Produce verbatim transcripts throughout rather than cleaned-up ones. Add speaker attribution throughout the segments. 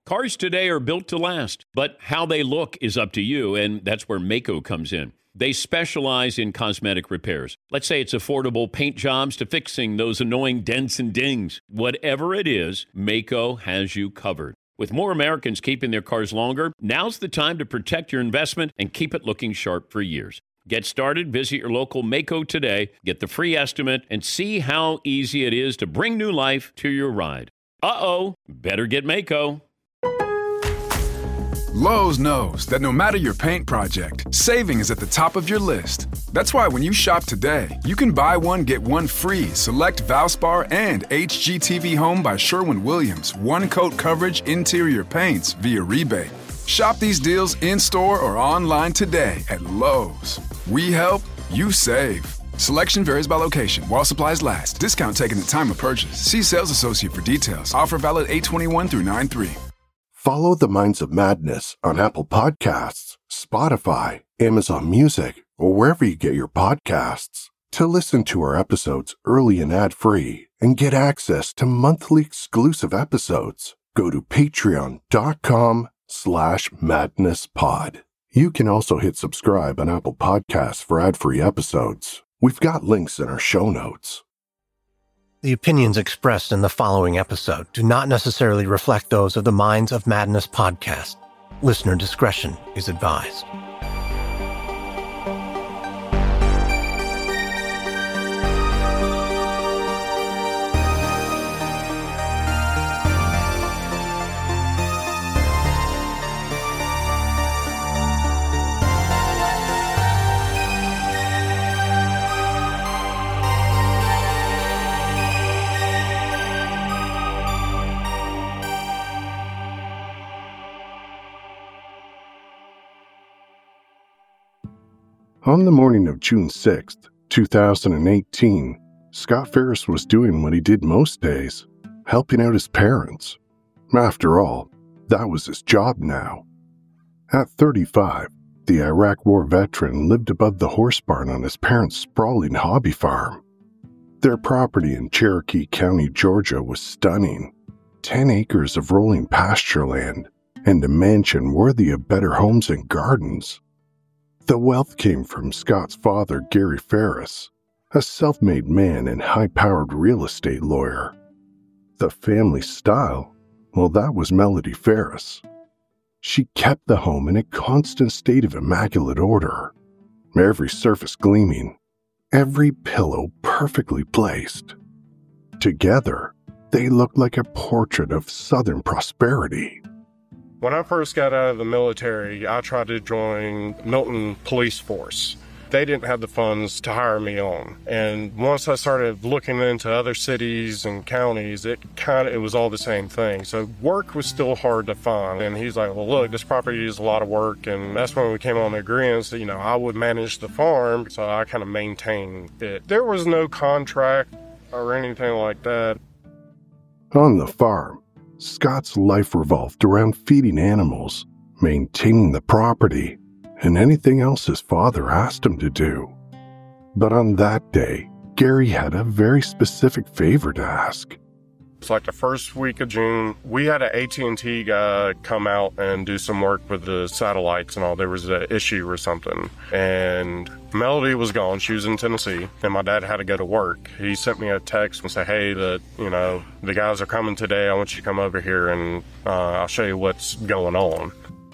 Speaker 1: Cars today are built to last, but how they look is up to you, and that's where Maaco comes in. They specialize in cosmetic repairs. Let's say it's affordable paint jobs to fixing those annoying dents and dings. Whatever it is, Maaco has you covered. With more Americans keeping their cars longer, now's the time to protect your investment and keep it looking sharp for years. Get started, visit your local Maaco today, get the free estimate, and see how easy it is to bring new life to your ride. Uh-oh, better get Maaco.
Speaker 2: Lowe's knows that no matter your paint project, saving is at the top of your list. That's why when you shop today, you can buy one, get one free select Valspar and H G T V Home by Sherwin-Williams one-coat coverage interior paints via rebate. Shop these deals in-store or online today at Lowe's. We help, you save. Selection varies by location. While supplies last. Discount taken at time of purchase. See sales associate for details. Offer valid eight twenty-one through nine three.
Speaker 3: Follow the Minds of Madness on Apple Podcasts, Spotify, Amazon Music, or wherever you get your podcasts. To listen to our episodes early and ad-free and get access to monthly exclusive episodes, go to patreon.com slash madnesspod. You can also hit subscribe on Apple Podcasts for ad-free episodes. We've got links in our show notes.
Speaker 4: The opinions expressed in the following episode do not necessarily reflect those of the Minds of Madness podcast. Listener discretion is advised.
Speaker 3: On the morning of June sixth, two thousand eighteen, Scott Ferris was doing what he did most days, helping out his parents. After all, that was his job now. At thirty-five, the Iraq War veteran lived above the horse barn on his parents' sprawling hobby farm. Their property in Cherokee County, Georgia was stunning. Ten acres of rolling pasture land and a mansion worthy of better homes and gardens. The wealth came from Scott's father, Gary Ferris, a self-made man and high-powered real estate lawyer. The family style, well, that was Melody Ferris. She kept the home in a constant state of immaculate order, every surface gleaming, every pillow perfectly placed. Together, they looked like a portrait of Southern prosperity.
Speaker 5: When I first got out of the military, I tried to join Milton Police Force. They didn't have the funds to hire me on. And once I started looking into other cities and counties, it kind of, it was all the same thing. So work was still hard to find. And he's like, well, look, this property is a lot of work. And that's when we came on the agreement that, you know, I would manage the farm. So I kind of maintained it. There was no contract or anything like that.
Speaker 3: On the farm, Scott's life revolved around feeding animals, maintaining the property, and anything else his father asked him to do. But on that day, Gary had a very specific favor to ask.
Speaker 5: It's like the first week of June, we had an A T and T guy come out and do some work with the satellites and all. There was an issue or something. And Melody was gone. She was in Tennessee. And my dad had to go to work. He sent me a text and said, hey, the, you know, the guys are coming today. I want you to come over here and uh, I'll show you what's going on.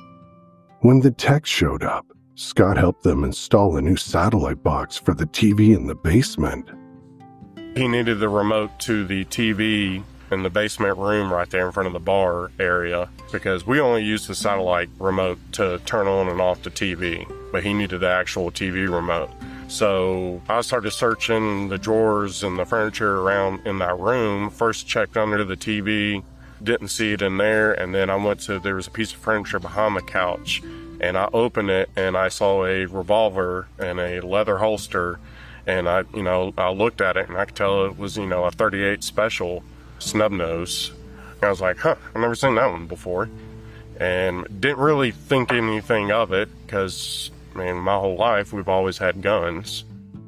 Speaker 3: When the text showed up, Scott helped them install a new satellite box for the T V in the basement.
Speaker 5: He needed the remote to the T V in the basement room right there in front of the bar area because we only used the satellite remote to turn on and off the T V, but he needed the actual T V remote. So I started searching the drawers and the furniture around in that room. First checked under the T V, didn't see it in there, and then I went to, there was a piece of furniture behind the couch, and I opened it and I saw a revolver and a leather holster, and I, you know, I looked at it and I could tell it was, you know, a thirty-eight Special snub nose. I was like, huh, I've never seen that one before. And didn't really think anything of it because, I mean, my whole life we've always had guns.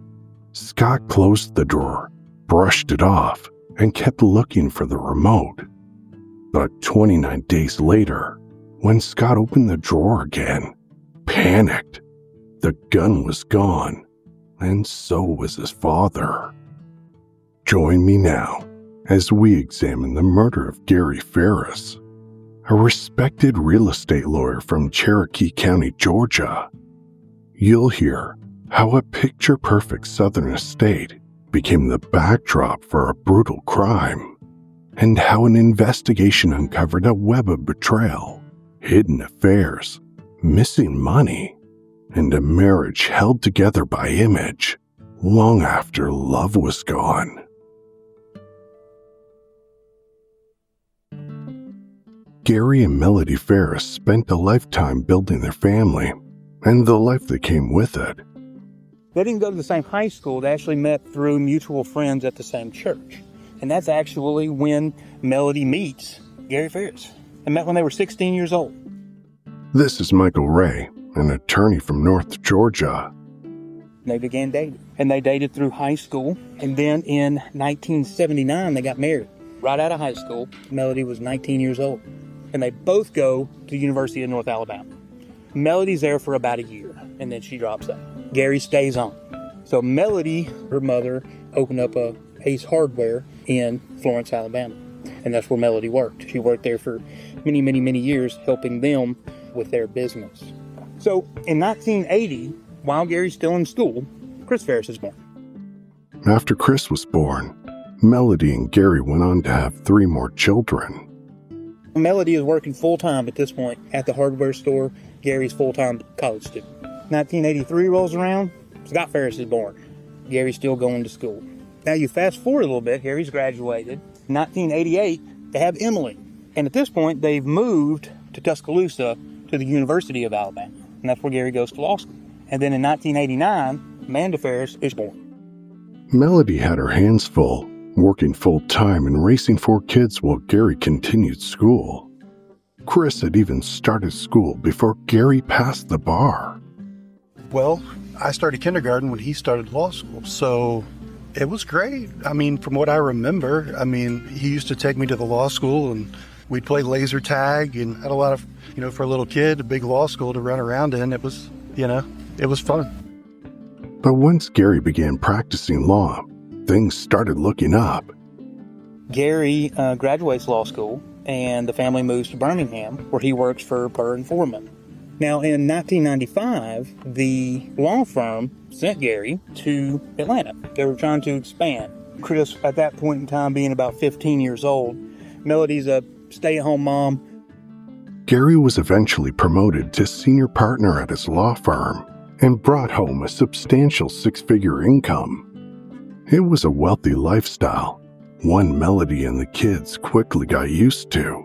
Speaker 3: Scott closed the drawer, brushed it off, and kept looking for the remote. But twenty-nine days later, when Scott opened the drawer again, panicked, the gun was gone, and so was his father. Join me now as we examine the murder of Gary Ferris, a respected real estate lawyer from Cherokee County, Georgia. You'll hear how a picture-perfect southern estate became the backdrop for a brutal crime, and how an investigation uncovered a web of betrayal, hidden affairs, missing money, and a marriage held together by image long after love was gone. Gary and Melody Ferris spent a lifetime building their family and the life that came with it.
Speaker 6: They didn't go to the same high school. They actually met through mutual friends at the same church. And that's actually when Melody meets Gary Ferris. They met when they were sixteen years old.
Speaker 3: This is Michael Ray, an attorney from North Georgia.
Speaker 6: They began dating. And they dated through high school. And then in nineteen seventy-nine, they got married. Right out of high school, Melody was nineteen years old. And they both go to the University of North Alabama. Melody's there for about a year, and then she drops out. Gary stays on. So Melody, her mother, opened up a Ace Hardware in Florence, Alabama. And that's where Melody worked. She worked there for many, many, many years, helping them with their business. So in nineteen eighty, while Gary's still in school, Chris Ferris is born.
Speaker 3: After Chris was born, Melody and Gary went on to have three more children.
Speaker 6: Melody is working full-time at this point at the hardware store. Gary's full-time college student. nineteen eighty-three rolls around, Scott Ferris is born. Gary's still going to school. Now you fast forward a little bit, Gary's graduated. nineteen eighty-eight, they have Emily. And at this point, they've moved to Tuscaloosa to the University of Alabama. And that's where Gary goes to law school. And then in nineteen eighty-nine, Amanda Ferris is born.
Speaker 3: Melody had her hands full, working full-time and raising four kids while Gary continued school. Chris had even started school before Gary passed the bar.
Speaker 7: Well, I started kindergarten when he started law school, so it was great. I mean, from what I remember, I mean, he used to take me to the law school and we'd play laser tag and had a lot of, you know, for a little kid, a big law school to run around in. It was, you know, it was fun.
Speaker 3: But once Gary began practicing law, things started looking up.
Speaker 6: Gary uh, graduates law school and the family moves to Birmingham, where he works for Purr and Foreman. Now, in nineteen ninety-five, the law firm sent Gary to Atlanta. They were trying to expand. Chris, at that point in time, being about fifteen years old, Melody's a stay-at-home mom.
Speaker 3: Gary was eventually promoted to senior partner at his law firm and brought home a substantial six-figure income. It was a wealthy lifestyle, one Melody and the kids quickly got used to.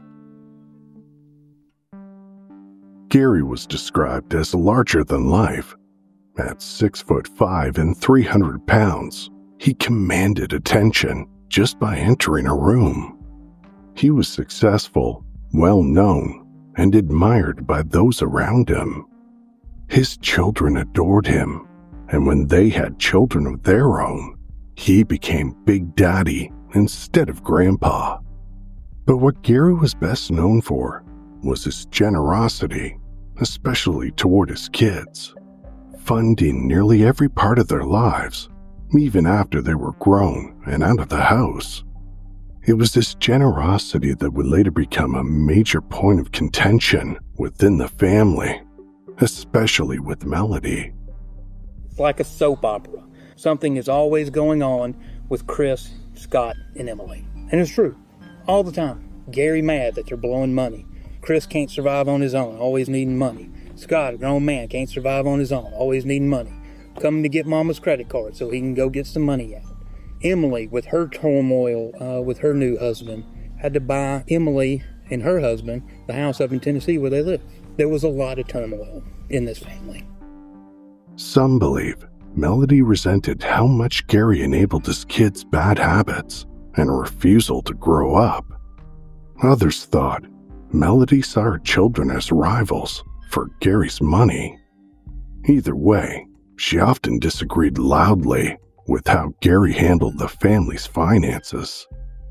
Speaker 3: Gary was described as larger than life. At six foot five and three hundred pounds, he commanded attention just by entering a room. He was successful, well-known, and admired by those around him. His children adored him, and when they had children of their own, he became Big Daddy instead of Grandpa. But what Gary was best known for was his generosity, especially toward his kids, funding nearly every part of their lives, even after they were grown and out of the house. It was this generosity that would later become a major point of contention within the family, especially with Melody.
Speaker 6: It's like a soap opera. Something is always going on with Chris, Scott, and Emily. And it's true. All the time. Gary mad that they're blowing money. Chris can't survive on his own, always needing money. Scott, a grown man, can't survive on his own, always needing money. Coming to get Mama's credit card so he can go get some money out. Emily, with her turmoil uh, with her new husband, had to buy Emily and her husband the house up in Tennessee where they live. There was a lot of turmoil in this family.
Speaker 3: Some believe Melody resented how much Gary enabled his kids' bad habits and a refusal to grow up. Others thought Melody saw her children as rivals for Gary's money. Either way, she often disagreed loudly with how Gary handled the family's finances.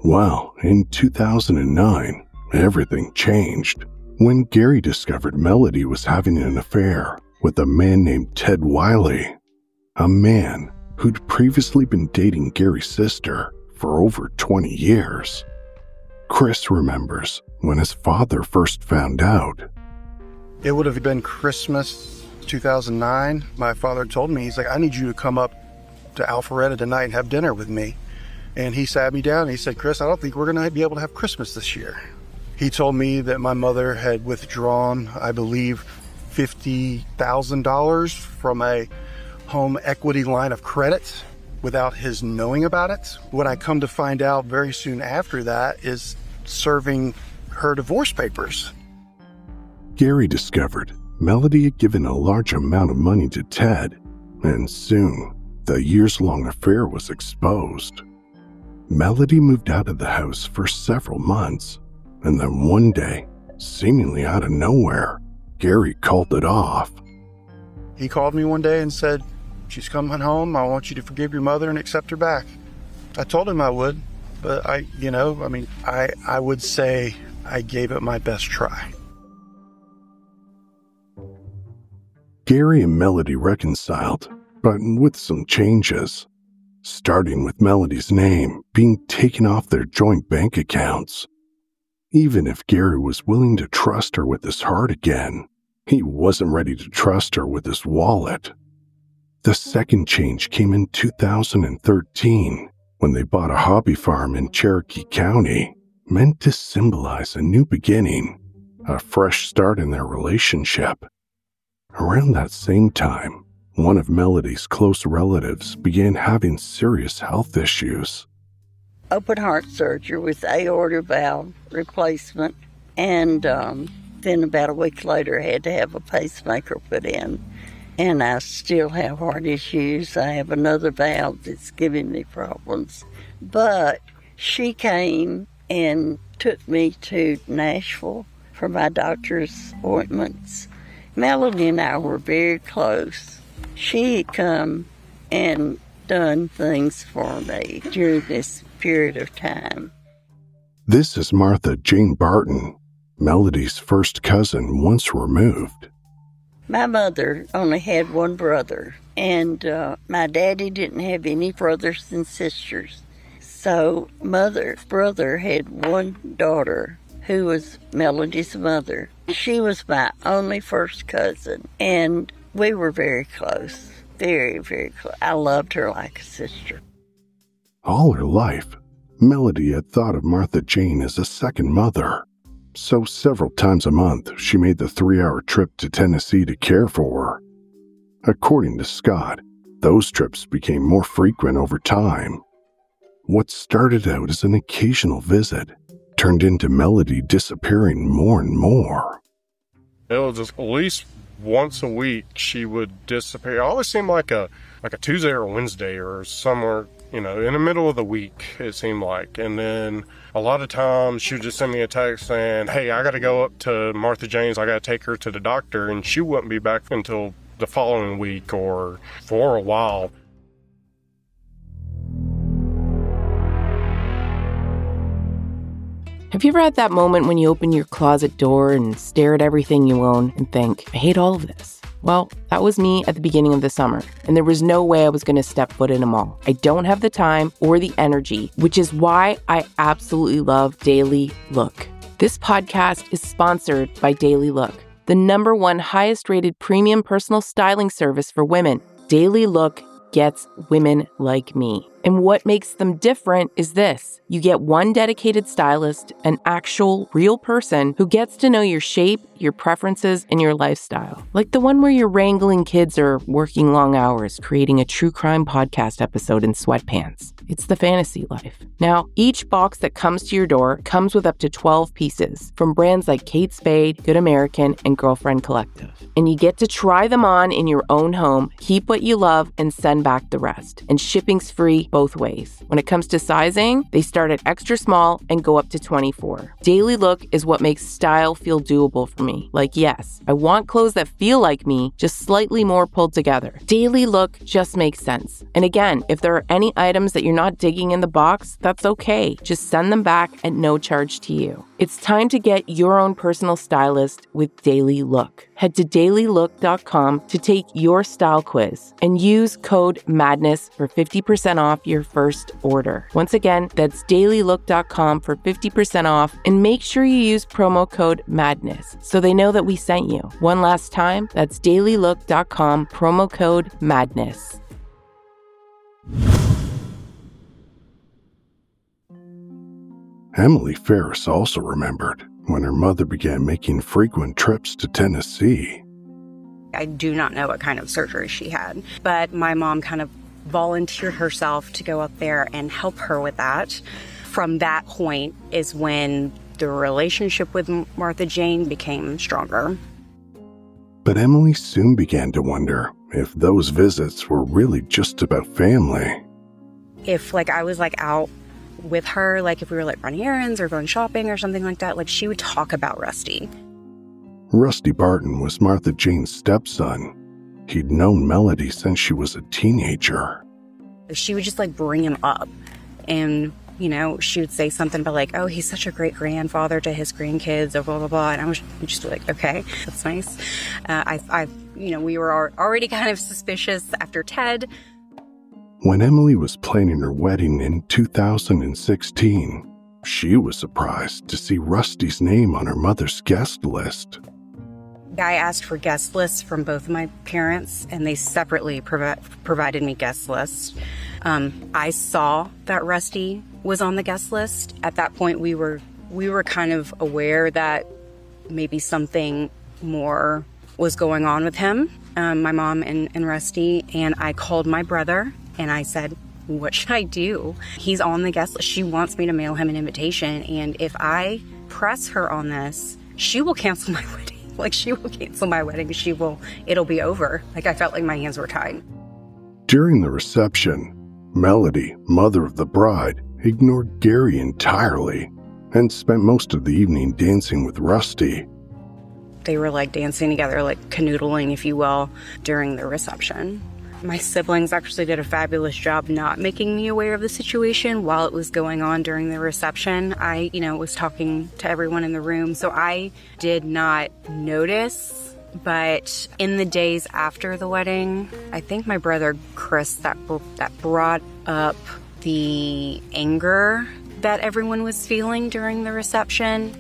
Speaker 3: Well, in two thousand nine, everything changed when Gary discovered Melody was having an affair with a man named Ted Wiley, a man who'd previously been dating Gary's sister for over twenty years. Chris remembers when his father first found out.
Speaker 7: It would have been Christmas two thousand nine. My father told me, he's like, I need you to come up to Alpharetta tonight and have dinner with me. And he sat me down and he said, Chris, I don't think we're going to be able to have Christmas this year. He told me that my mother had withdrawn, I believe, fifty thousand dollars from a home equity line of credit without his knowing about it. What I come to find out very soon after that is serving her divorce papers.
Speaker 3: Gary discovered Melody had given a large amount of money to Ted, and soon the years-long affair was exposed. Melody moved out of the house for several months, and then one day, seemingly out of nowhere, Gary called it off.
Speaker 7: He called me one day and said, she's coming home, I want you to forgive your mother and accept her back. I told him I would, but I, you know, I mean, I, I would say I gave it my best try.
Speaker 3: Gary and Melody reconciled, but with some changes, starting with Melody's name being taken off their joint bank accounts. Even if Gary was willing to trust her with his heart again, he wasn't ready to trust her with his wallet. The second change came in two thousand thirteen, when they bought a hobby farm in Cherokee County, meant to symbolize a new beginning, a fresh start in their relationship. Around that same time, one of Melody's close relatives began having serious health issues.
Speaker 8: Open heart surgery with aorta valve replacement, and um, then about a week later had to have a pacemaker put in. And I still have heart issues. I have another valve that's giving me problems. But she came and took me to Nashville for my doctor's appointments. Melody and I were very close. She had come and done things for me during this period of time.
Speaker 3: This is Martha Jane Barton, Melody's first cousin once removed.
Speaker 8: My mother only had one brother, and uh, my daddy didn't have any brothers and sisters. So mother's brother had one daughter who was Melody's mother. She was my only first cousin, and we were very close, very, very close. I loved her like a sister.
Speaker 3: All her life, Melody had thought of Martha Jane as a second mother. So several times a month, she made the three-hour trip to Tennessee to care for her. According to Scott, those trips became more frequent over time. What started out as an occasional visit turned into Melody disappearing more and more.
Speaker 5: It was just at least once a week she would disappear. It always seemed like a like a Tuesday or a Wednesday or somewhere, you know, in the middle of the week, it seemed like. And then a lot of times she would just send me a text saying, hey, I got to go up to Martha Jane's. I got to take her to the doctor. And she wouldn't be back until the following week or for a while.
Speaker 9: Have you ever had that moment when you open your closet door and stare at everything you own and think, I hate all of this? Well, that was me at the beginning of the summer, and there was no way I was going to step foot in a mall. I don't have the time or the energy, which is why I absolutely love Daily Look. This podcast is sponsored by Daily Look, the number one highest rated premium personal styling service for women. Daily Look gets women like me. And what makes them different is this. You get one dedicated stylist, an actual real person who gets to know your shape, your preferences, and your lifestyle. Like the one where you're wrangling kids or working long hours, creating a true crime podcast episode in sweatpants. It's the fantasy life. Now, each box that comes to your door comes with up to twelve pieces from brands like Kate Spade, Good American, and Girlfriend Collective. And you get to try them on in your own home, keep what you love, and send back the rest. And shipping's free both ways. When it comes to sizing, they start at extra small and go up to twenty-four. Daily Look is what makes style feel doable for me. Like, yes, I want clothes that feel like me, just slightly more pulled together. Daily Look just makes sense. And again, if there are any items that you're not digging in the box, that's okay. Just send them back at no charge to you. It's time to get your own personal stylist with Daily Look. Head to daily look dot com to take your style quiz and use code MADNESS for fifty percent off your first order. Once again, that's daily look dot com for fifty percent off, and make sure you use promo code MADNESS so they know that we sent you. One last time, that's daily look dot com, promo code MADNESS.
Speaker 3: Emily Ferris also remembered when her mother began making frequent trips to Tennessee.
Speaker 10: I do not know what kind of surgery she had, but my mom kind of volunteered herself to go up there and help her with that. From that point is when the relationship with Martha Jane became stronger.
Speaker 3: But Emily soon began to wonder if those visits were really just about family.
Speaker 10: If like I was like out with her, like if we were like running errands or going shopping or something like that, like she would talk about Rusty.
Speaker 3: Rusty Barton was Martha Jane's stepson. He'd known Melody since she was a teenager.
Speaker 10: She would just like bring him up, and you know, she would say something about like, oh, he's such a great grandfather to his grandkids, or blah blah blah, and I was just like, okay, that's nice. Uh, I, I, you know, we were already kind of suspicious after Ted.
Speaker 3: When Emily was planning her wedding in two thousand sixteen, she was surprised to see Rusty's name on her mother's guest list.
Speaker 10: I asked for guest lists from both of my parents, and they separately provi- provided me guest lists. Um, I saw that Rusty was on the guest list. At that point, we were we were kind of aware that maybe something more was going on with him, um, my mom and, and Rusty, and I called my brother. And I said, what should I do? He's on the guest list. She wants me to mail him an invitation. And if I press her on this, she will cancel my wedding. Like, she will cancel my wedding. She will, it'll be over. Like, I felt like my hands were tied.
Speaker 3: During the reception, Melody, mother of the bride, ignored Gary entirely and spent most of the evening dancing with Rusty.
Speaker 10: They were, like, dancing together, like, canoodling, if you will, during the reception. My siblings actually did a fabulous job not making me aware of the situation while it was going on during the reception. I, you know, was talking to everyone in the room, so I did not notice. But in the days after the wedding, I think my brother Chris that that brought up the anger that everyone was feeling during the reception.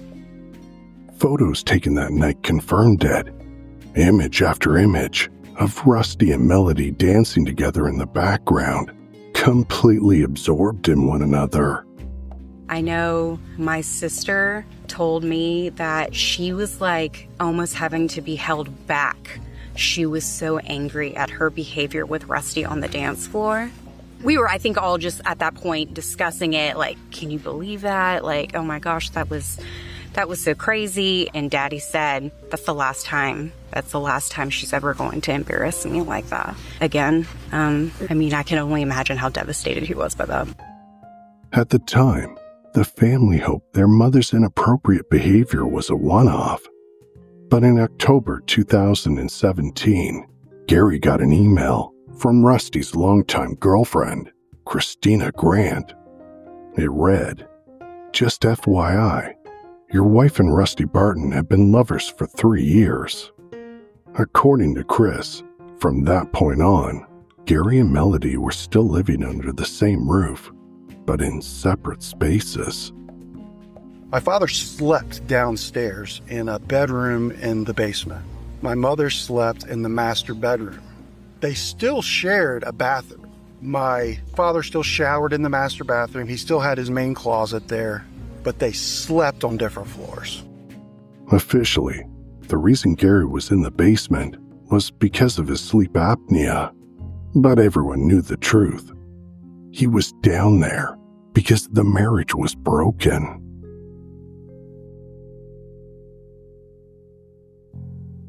Speaker 3: Photos taken that night confirmed it. Image after image of Rusty and Melody dancing together in the background, completely absorbed in one another.
Speaker 10: I know my sister told me that she was like almost having to be held back. She was so angry at her behavior with Rusty on the dance floor. We were, I think, all just at that point discussing it, like, can you believe that? Like, oh my gosh, that was that was so crazy. And Daddy said, that's the last time. That's the last time she's ever going to embarrass me like that again. Um, I mean, I can only imagine how devastated he was by that.
Speaker 3: At the time, the family hoped their mother's inappropriate behavior was a one-off. But in October two thousand seventeen, Gary got an email from Rusty's longtime girlfriend, Christina Grant. It read, "Just F Y I, your wife and Rusty Barton have been lovers for three years. According to Chris, from that point on, Gary and Melody were still living under the same roof, but in separate spaces."
Speaker 7: My father slept downstairs in a bedroom in the basement. My mother slept in the master bedroom. They still shared a bathroom. My father still showered in the master bathroom. He still had his main closet there, but they slept on different floors.
Speaker 3: Officially, the reason Gary was in the basement was because of his sleep apnea, but everyone knew the truth. He was down there because the marriage was broken.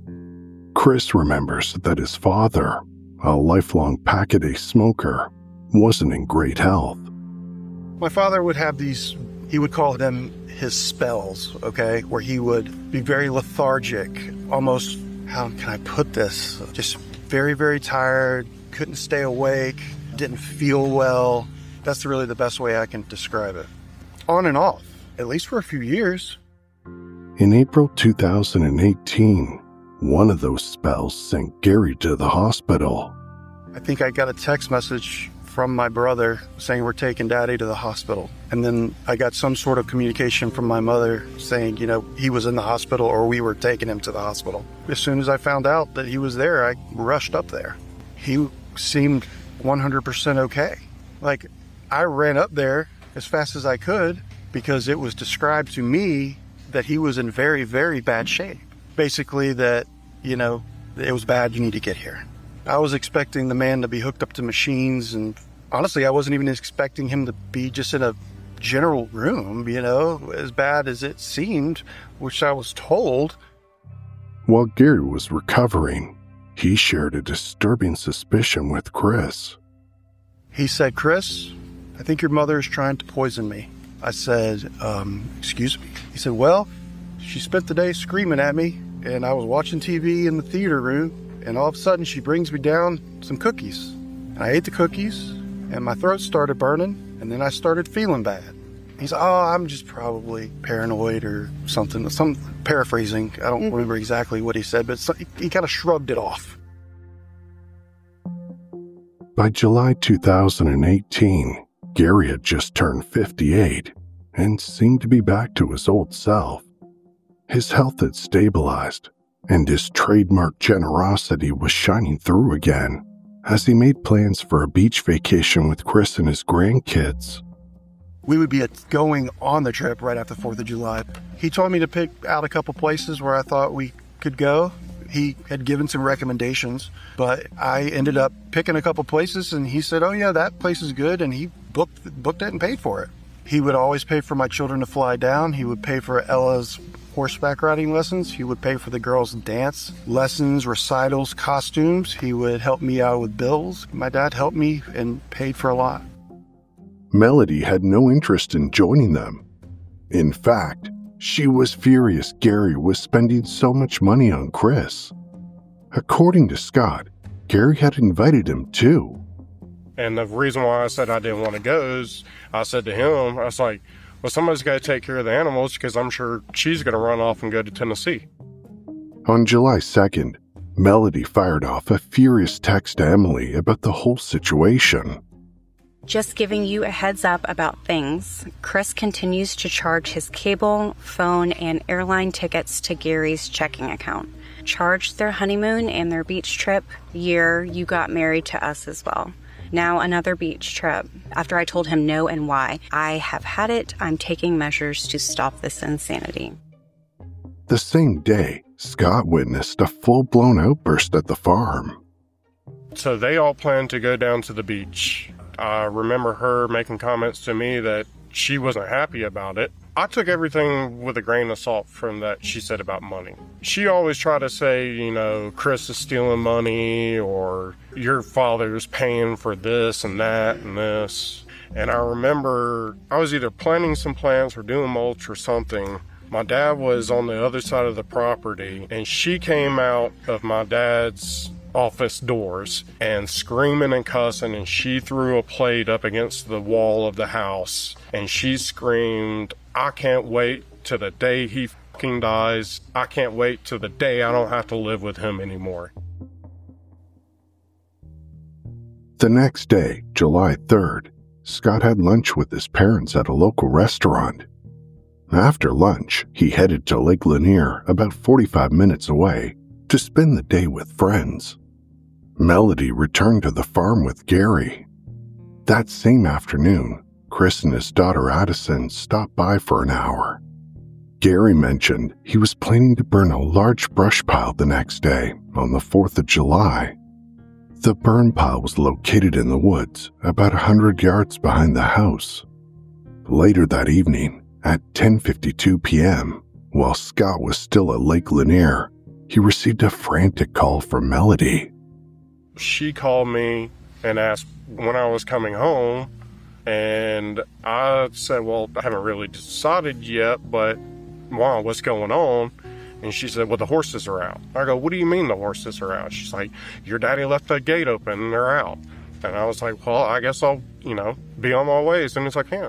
Speaker 3: Chris remembers that his father, a lifelong pack-a-day smoker, wasn't in great health.
Speaker 7: My father would have these, he would call them his spells, okay, where he would be very lethargic, almost, how can I put this, just very, very tired, couldn't stay awake, didn't feel well. That's really the best way I can describe it. On and off, at least for a few years.
Speaker 3: In April two thousand eighteen, one of those spells sent Gary to the hospital.
Speaker 7: I think I got a text message from my brother saying we're taking Daddy to the hospital. And then I got some sort of communication from my mother saying, you know, he was in the hospital or we were taking him to the hospital. As soon as I found out that he was there, I rushed up there. He seemed one hundred percent okay. Like, I ran up there as fast as I could because it was described to me that he was in very, very bad shape. Basically that, you know, it was bad, you need to get here. I was expecting the man to be hooked up to machines, and honestly, I wasn't even expecting him to be just in a general room, you know, as bad as it seemed, which I was told.
Speaker 3: While Gary was recovering, he shared a disturbing suspicion with Chris.
Speaker 7: He said, Chris, I think your mother is trying to poison me. I said, um, excuse me. He said, well, she spent the day screaming at me, and I was watching T V in the theater room, and all of a sudden she brings me down some cookies. And I ate the cookies, and my throat started burning, and then I started feeling bad. He said, oh, I'm just probably paranoid or something. Some paraphrasing. I don't mm-hmm. remember exactly what he said, but so, he, he kind of shrugged it off.
Speaker 3: By July two thousand eighteen, Gary had just turned fifty-eight and seemed to be back to his old self. His health had stabilized, and his trademark generosity was shining through again as he made plans for a beach vacation with Chris and his grandkids.
Speaker 7: We would be going on the trip right after fourth of July. He told me to pick out a couple places where I thought we could go. He had given some recommendations, but I ended up picking a couple places, and he said, oh yeah, that place is good, and he booked, booked it and paid for it. He would always pay for my children to fly down. He would pay for Ella's horseback riding lessons. He would pay for the girls' dance lessons, recitals, costumes. He would help me out with bills. My dad helped me and paid for a lot.
Speaker 3: Melody had no interest in joining them. In fact, she was furious Gary was spending so much money on Chris. According to Scott, Gary had invited him too.
Speaker 5: And the reason why I said I didn't want to go is I said to him, I was like, well, somebody's got to take care of the animals because I'm sure she's going to run off and go to Tennessee.
Speaker 3: On July second, Melody fired off a furious text to Emily about the whole situation.
Speaker 10: Just giving you a heads up about things. Chris continues to charge his cable, phone, and airline tickets to Gary's checking account. Charged their honeymoon and their beach trip year you got married to us as well. Now another beach trip. After I told him no and why, I have had it. I'm taking measures to stop this insanity.
Speaker 3: The same day, Scott witnessed a full-blown outburst at the farm.
Speaker 5: So they all planned to go down to the beach. I remember her making comments to me that she wasn't happy about it. I took everything with a grain of salt from that she said about money. She always tried to say, you know, Chris is stealing money, or your father's paying for this and that and this. And I remember I was either planning some plans or doing mulch or something. My dad was on the other side of the property, and she came out of my dad's office doors and screaming and cussing, and she threw a plate up against the wall of the house, and she screamed, I can't wait till the day he fucking dies. I can't wait till the day I don't have to live with him anymore.
Speaker 3: The next day, July third, Scott had lunch with his parents at a local restaurant. After lunch, he headed to Lake Lanier, about forty-five minutes away, to spend the day with friends. Melody returned to the farm with Gary. That same afternoon, Chris and his daughter Addison stopped by for an hour. Gary mentioned he was planning to burn a large brush pile the next day, on the fourth of July. The burn pile was located in the woods, about a hundred yards behind the house. Later that evening, at ten fifty-two p.m., while Scott was still at Lake Lanier, he received a frantic call from Melody.
Speaker 5: She called me and asked when I was coming home. And I said, well, I haven't really decided yet, but wow, what's going on? And she said, well, the horses are out. I go, what do you mean the horses are out? She's like, your daddy left the gate open and they're out. And I was like, well, I guess I'll, you know, be on my way as soon as I can.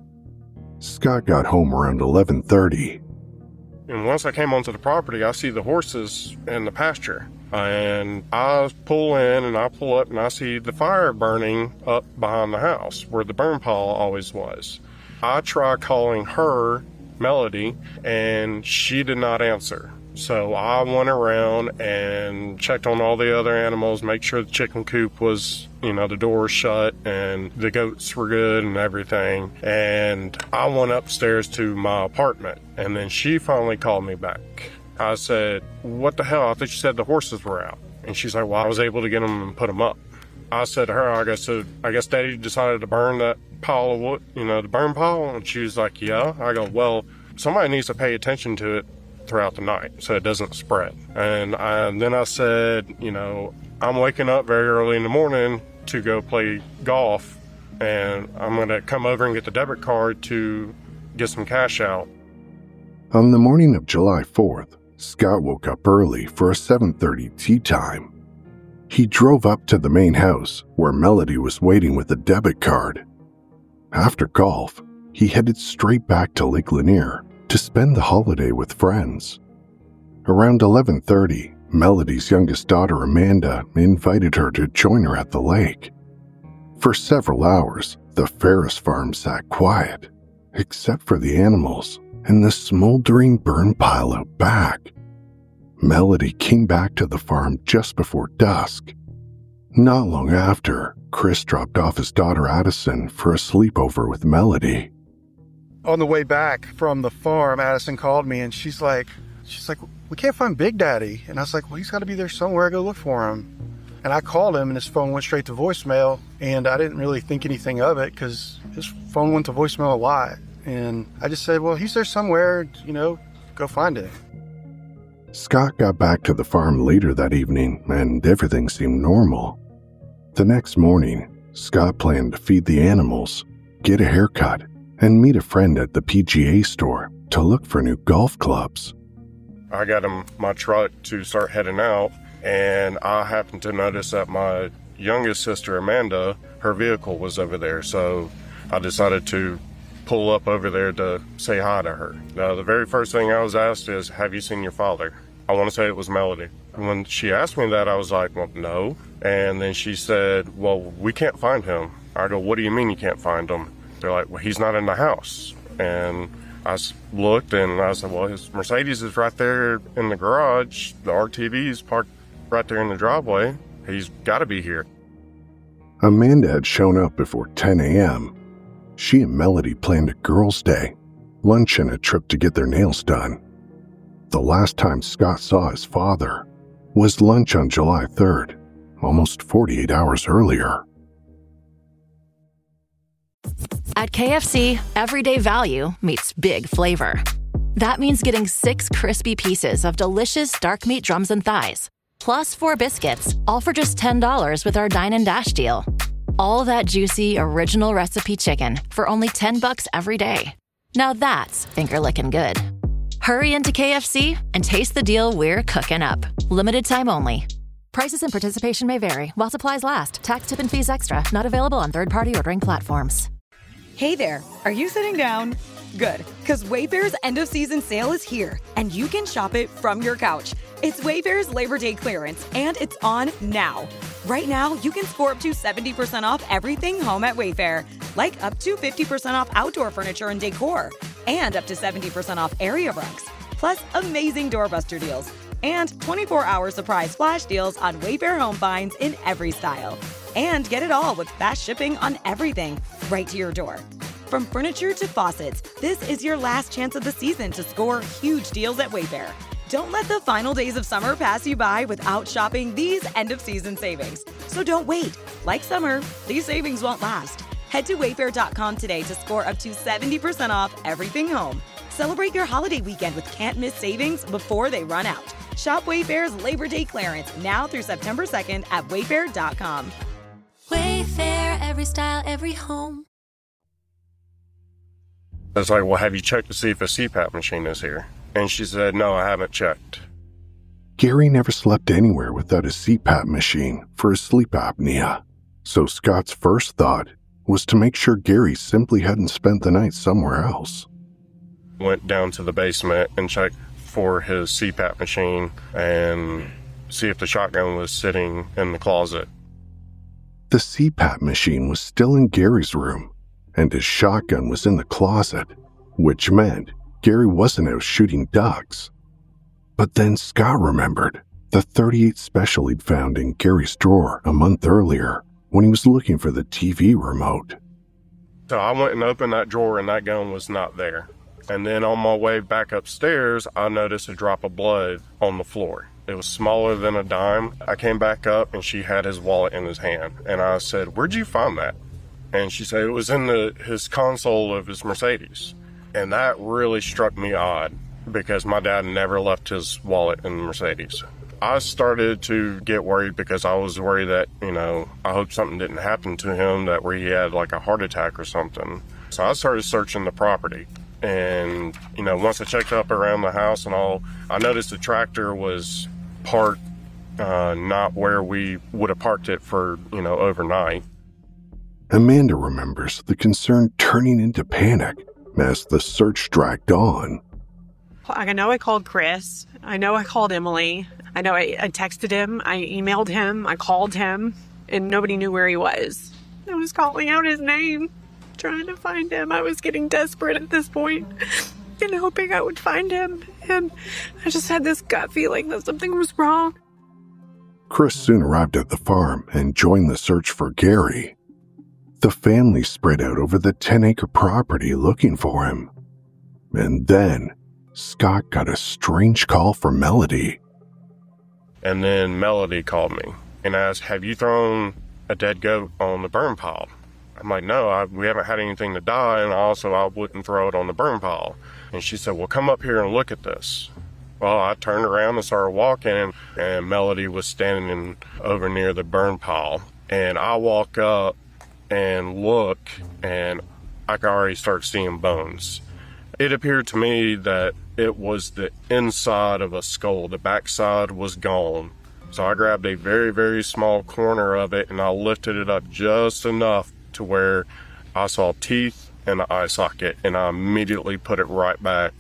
Speaker 3: Scott got home around eleven thirty.
Speaker 5: And once I came onto the property, I see the horses in the pasture. And I pull in and I pull up and I see the fire burning up behind the house where the burn pile always was. I try calling her, Melody, and she did not answer. So I went around and checked on all the other animals, make sure the chicken coop was, you know, the door was shut and the goats were good and everything. And I went upstairs to my apartment, and then she finally called me back. I said, what the hell? I thought you said the horses were out. And she's like, well, I was able to get them and put them up. I said to her, I guess, so I guess Daddy decided to burn that pile of wood, you know, the burn pile. And she was like, yeah. I go, well, somebody needs to pay attention to it throughout the night so it doesn't spread. And, I, and then I said, you know, I'm waking up very early in the morning to go play golf, and I'm going to come over and get the debit card to get some cash out.
Speaker 3: On the morning of July fourth, Scott woke up early for a seven thirty tea time. He drove up to the main house where Melody was waiting with a debit card. After golf, he headed straight back to Lake Lanier to spend the holiday with friends. Around eleven thirty, Melody's youngest daughter Amanda invited her to join her at the lake. For several hours, the Ferris farm sat quiet, except for the animals and the smoldering burn pile out back. Melody came back to the farm just before dusk. Not long after, Chris dropped off his daughter Addison for a sleepover with Melody.
Speaker 7: On the way back from the farm, Addison called me and she's like, she's like, we can't find Big Daddy. And I was like, well, he's got to be there somewhere. I go look for him. And I called him and his phone went straight to voicemail, and I didn't really think anything of it because his phone went to voicemail a lot. And I just said, well, he's there somewhere, you know, go find him.
Speaker 3: Scott got back to the farm later that evening and everything seemed normal. The next morning, Scott planned to feed the animals, get a haircut, and meet a friend at the P G A store to look for new golf clubs.
Speaker 5: I got in my truck to start heading out, and I happened to notice that my youngest sister, Amanda, her vehicle was over there, so I decided to pull up over there to say hi to her. Now, the very first thing I was asked is, have you seen your father? I want to say it was Melody. When she asked me that, I was like, well, no. And then she said, well, we can't find him. I go, what do you mean you can't find him? They're like, well, he's not in the house. And I looked and I said, well, his Mercedes is right there in the garage. The R T V is parked right there in the driveway. He's got to be here.
Speaker 3: Amanda had shown up before ten a.m. She and Melody planned a girls' day, lunch, and a trip to get their nails done. The last time Scott saw his father was lunch on July third, almost forty-eight hours earlier.
Speaker 11: At K F C, everyday value meets big flavor. That means getting six crispy pieces of delicious dark meat drums and thighs, plus four biscuits, all for just ten dollars with our Dine and Dash deal. All that juicy, original recipe chicken for only ten bucks every day. Now that's finger-licking good. Hurry into K F C and taste the deal we're cooking up. Limited time only. Prices and participation may vary while supplies last. Tax, tip, and fees extra. Not available on third-party ordering platforms.
Speaker 12: Hey there, are you sitting down? Good, because Wayfair's end-of-season sale is here, and you can shop it from your couch. It's Wayfair's Labor Day clearance, and it's on now. Right now, you can score up to seventy percent off everything home at Wayfair, like up to fifty percent off outdoor furniture and decor, and up to seventy percent off area rugs, plus amazing doorbuster deals, and twenty-four hour surprise flash deals on Wayfair home finds in every style. And get it all with fast shipping on everything, right to your door. From furniture to faucets, this is your last chance of the season to score huge deals at Wayfair. Don't let the final days of summer pass you by without shopping these end-of-season savings. So don't wait. Like summer, these savings won't last. Head to wayfair dot com today to score up to seventy percent off everything home. Celebrate your holiday weekend with can't-miss savings before they run out. Shop Wayfair's Labor Day clearance now through September second at wayfair dot com.
Speaker 13: Wayfair, every style, every home.
Speaker 5: I was like, well, have you checked to see if a C PAP machine is here? And she said, no, I haven't checked.
Speaker 3: Gary never slept anywhere without a C PAP machine for his sleep apnea, so Scott's first thought was to make sure Gary simply hadn't spent the night somewhere else.
Speaker 5: Went down to the basement and checked for his C PAP machine and see if the shotgun was sitting in the closet.
Speaker 3: The C PAP machine was still in Gary's room, and his shotgun was in the closet, which meant Gary wasn't out shooting ducks. But then Scott remembered the thirty-eight Special he'd found in Gary's drawer a month earlier when he was looking for the T V remote.
Speaker 5: So I went and opened that drawer and that gun was not there. And then on my way back upstairs, I noticed a drop of blood on the floor. It was smaller than a dime. I came back up and she had his wallet in his hand. And I said, where'd you find that? And she said it was in the his console of his Mercedes. And that really struck me odd because my dad never left his wallet in the Mercedes. I started to get worried because I was worried that, you know, I hope something didn't happen to him, that where he had like a heart attack or something. So I started searching the property. And, you know, once I checked up around the house and all, I noticed the tractor was parked uh, not where we would have parked it for, you know, overnight.
Speaker 3: Amanda remembers the concern turning into panic as the search dragged on.
Speaker 14: I know I called Chris. I know I called Emily. I know I, I texted him. I emailed him. I called him. And nobody knew where he was. I was calling out his name, trying to find him. I was getting desperate at this point and hoping I would find him. And I just had this gut feeling that something was wrong.
Speaker 3: Chris soon arrived at the farm and joined the search for Gary. The family spread out over the ten-acre property looking for him. And then Scott got a strange call from Melody.
Speaker 5: And then Melody called me and asked, have you thrown a dead goat on the burn pile? I'm like, no, I, we haven't had anything to die, and also I wouldn't throw it on the burn pile. And she said, well, come up here and look at this. Well, I turned around and started walking, and, and Melody was standing in, over near the burn pile. And I walk up and look, and I could already start seeing bones. It appeared to me that it was the inside of a skull. The backside was gone. So I grabbed a very, very small corner of it, and I lifted it up just enough to where I saw teeth and the eye socket, and I immediately put it right back.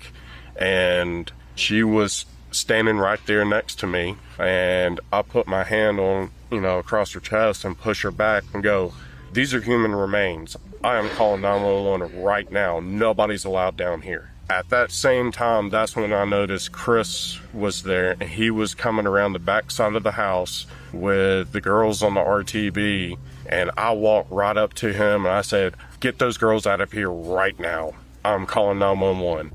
Speaker 5: And she was standing right there next to me, and I put my hand on, you know, across her chest and push her back and go, these are human remains. I am calling nine one one right now. Nobody's allowed down here. At that same time, that's when I noticed Chris was there, and he was coming around the back side of the house with the girls on the R T V, and I walked right up to him and I said, get those girls out of here right now. I'm calling nine one one.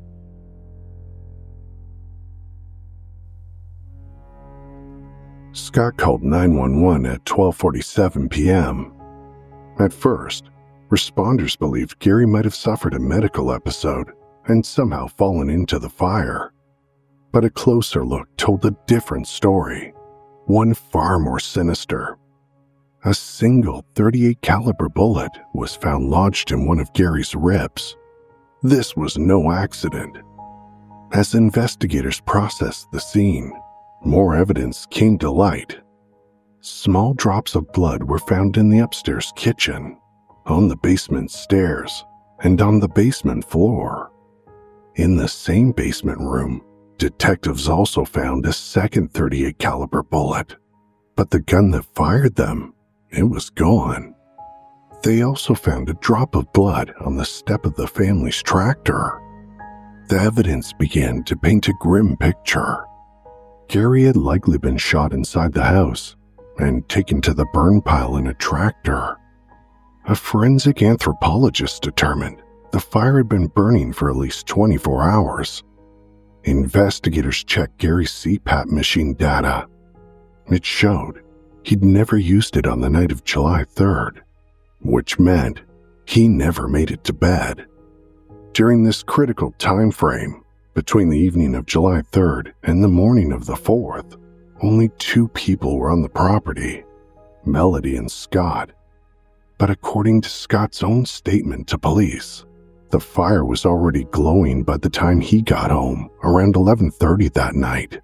Speaker 3: Scott called nine one one at twelve forty-seven p.m. At first, responders believed Gary might have suffered a medical episode and somehow fallen into the fire. But a closer look told a different story, one far more sinister. A single thirty-eight caliber bullet was found lodged in one of Gary's ribs. This was no accident. As investigators processed the scene, more evidence came to light. Small drops of blood were found in the upstairs kitchen, on the basement stairs, and on the basement floor. In the same basement room, detectives also found a second thirty-eight caliber bullet, but the gun that fired them, it was gone. They also found a drop of blood on the step of the family's tractor. The evidence began to paint a grim picture. Gary had likely been shot inside the house and taken to the burn pile in a tractor. A forensic anthropologist determined the fire had been burning for at least twenty-four hours. Investigators checked Gary's C PAP machine data. It showed he'd never used it on the night of July third, which meant he never made it to bed. During this critical time frame, between the evening of July third and the morning of the fourth, only two people were on the property. Melody and Scott. But according to Scott's own statement to police, the fire was already glowing by the time he got home around eleven thirty that night.